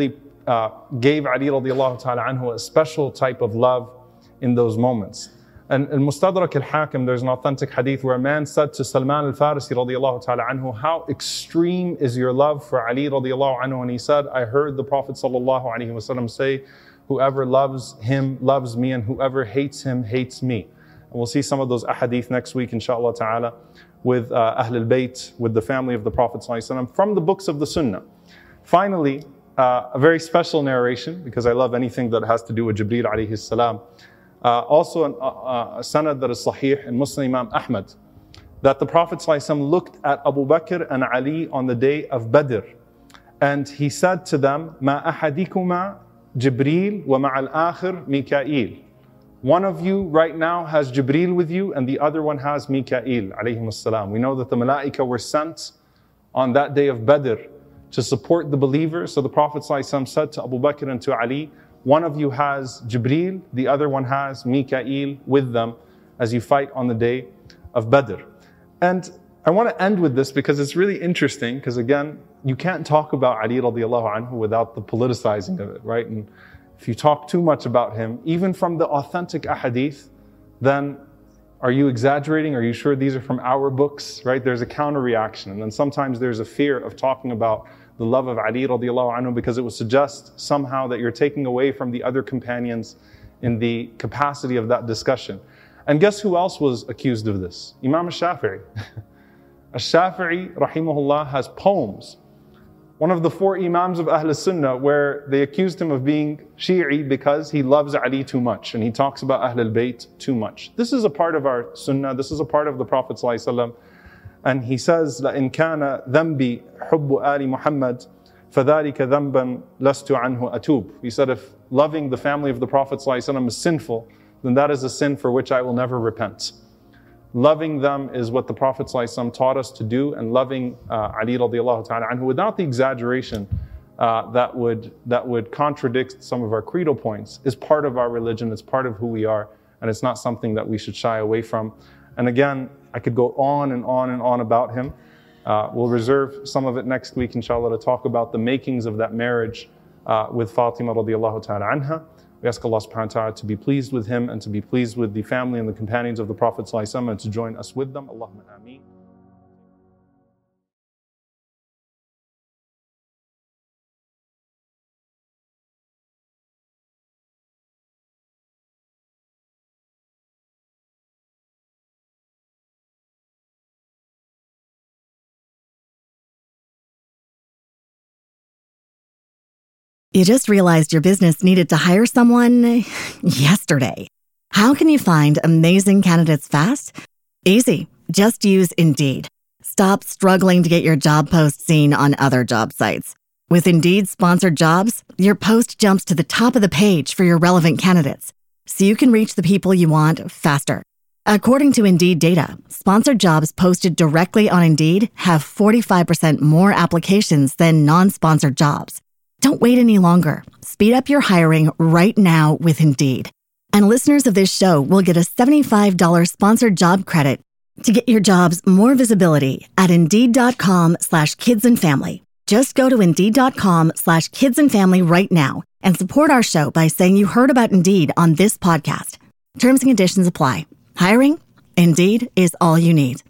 uh, gave Ali radiallahu ta'ala anhu a special type of love in those moments. And in Mustadrak al-Hakim, there's an authentic hadith where a man said to Salman al-Farisi radiallahu ta'ala anhu, how extreme is your love for Ali radiallahu anhu? And he said, I heard the Prophet sallallahu alaihi wasallam say, whoever loves him loves me, and whoever hates him hates me. And we'll see some of those ahadith next week, inshallah ta'ala, with uh, Ahl al-Bayt, with the family of the Prophet sallallahu alaihi wasallam, from the books of the Sunnah. Finally, uh, a very special narration, because I love anything that has to do with Jibreel alayhi salam. Uh, also an, uh, a sanad that is sahih in Muslim Imam Ahmad, that the Prophet ﷺ looked at Abu Bakr and Ali on the day of Badr, and he said to them, Ma ahadikuma Jibreel wa ma'al akhir Mikail. One of you right now has Jibreel with you, and the other one has Mikail alayhim as-salam. We know that the Malaika were sent on that day of Badr to support the believers. So the Prophet ﷺ said to Abu Bakr and to Ali, one of you has Jibreel, the other one has Mikail with them as you fight on the day of Badr. And I want to end with this because it's really interesting, because again, you can't talk about Ali radiallahu anhu without the politicizing of it, right? And if you talk too much about him, even from the authentic ahadith, then are you exaggerating? Are you sure these are from our books, right? There's a counter reaction. And then sometimes there's a fear of talking about the love of Ali radiallahu anhu, because it would suggest somehow that you're taking away from the other companions in the capacity of that discussion. And guess who else was accused of this? Imam al-Shafi'i. Al-Shafi'i, rahimahullah, has poems. One of the four Imams of Ahl Sunnah, where they accused him of being Shi'i because he loves Ali too much, and he talks about Ahl al-Bayt too much. This is a part of our Sunnah, this is a part of the Prophet ﷺ. And he says, لَإِنْ كَانَ ذَنْبِي حُبُّ آلِ مُحَمَّدٍ فَذَلِكَ ذَنْبًا لَسْتُ عَنْهُ أَتُوبُ. He said, if loving the family of the Prophet ﷺ is sinful, then that is a sin for which I will never repent. Loving them is what the Prophet ﷺ taught us to do, and loving uh, Ali radiallahu ta'ala anhu without the exaggeration uh, that would that would contradict some of our credo points is part of our religion, it's part of who we are, and it's not something that we should shy away from. And again, I could go on and on and on about him. Uh, we'll reserve some of it next week, inshallah, to talk about the makings of that marriage uh, with Fatima radiallahu ta'ala anha. We ask Allah subhanahu wa ta'ala to be pleased with him and to be pleased with the family and the companions of the Prophet sallallahu alaihi wasallam, and to join us with them. Allahumma ameen. You just realized your business needed to hire someone yesterday. How can you find amazing candidates fast? Easy. Just use Indeed. Stop struggling to get your job post seen on other job sites. With Indeed sponsored jobs, your post jumps to the top of the page for your relevant candidates, so you can reach the people you want faster. According to Indeed data, sponsored jobs posted directly on Indeed have forty-five percent more applications than non-sponsored jobs. Don't wait any longer. Speed up your hiring right now with Indeed. And listeners of this show will get a seventy-five dollars sponsored job credit to get your jobs more visibility at Indeed.com slash kids and family. Just go to Indeed.com slash kids and family right now and support our show by saying you heard about Indeed on this podcast. Terms and conditions apply. Hiring? Indeed is all you need.